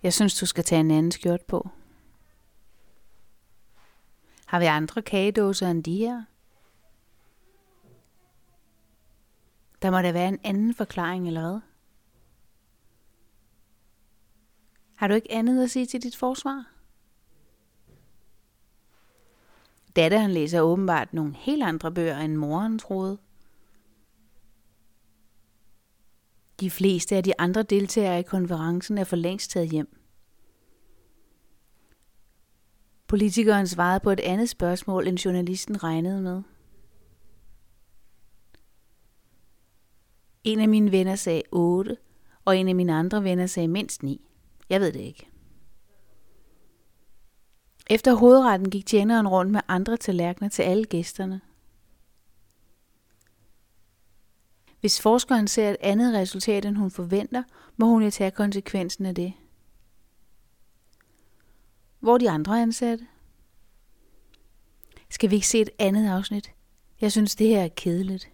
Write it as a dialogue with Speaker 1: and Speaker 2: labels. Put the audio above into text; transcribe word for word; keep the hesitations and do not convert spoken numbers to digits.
Speaker 1: Jeg synes, du skal tage en anden skjort på. Har vi andre kagedåser end de her? Der må da være en anden forklaring, eller hvad? Har du ikke andet at sige til dit forsvar? Datteren læser åbenbart nogle helt andre bøger, end moren troede. De fleste af de andre deltagere i konferencen er for længst taget hjem. Politikeren svarede på et andet spørgsmål, end journalisten regnede med. En af mine venner sagde otte, og en af mine andre venner sagde mindst ni. Jeg ved det ikke. Efter hovedretten gik tjeneren rundt med andre tallerkener til alle gæsterne. Hvis forskeren ser et andet resultat, end hun forventer, må hun jo tage konsekvensen af det. Hvor er de andre ansatte? Skal vi ikke se et andet afsnit? Jeg synes, det her er kedeligt.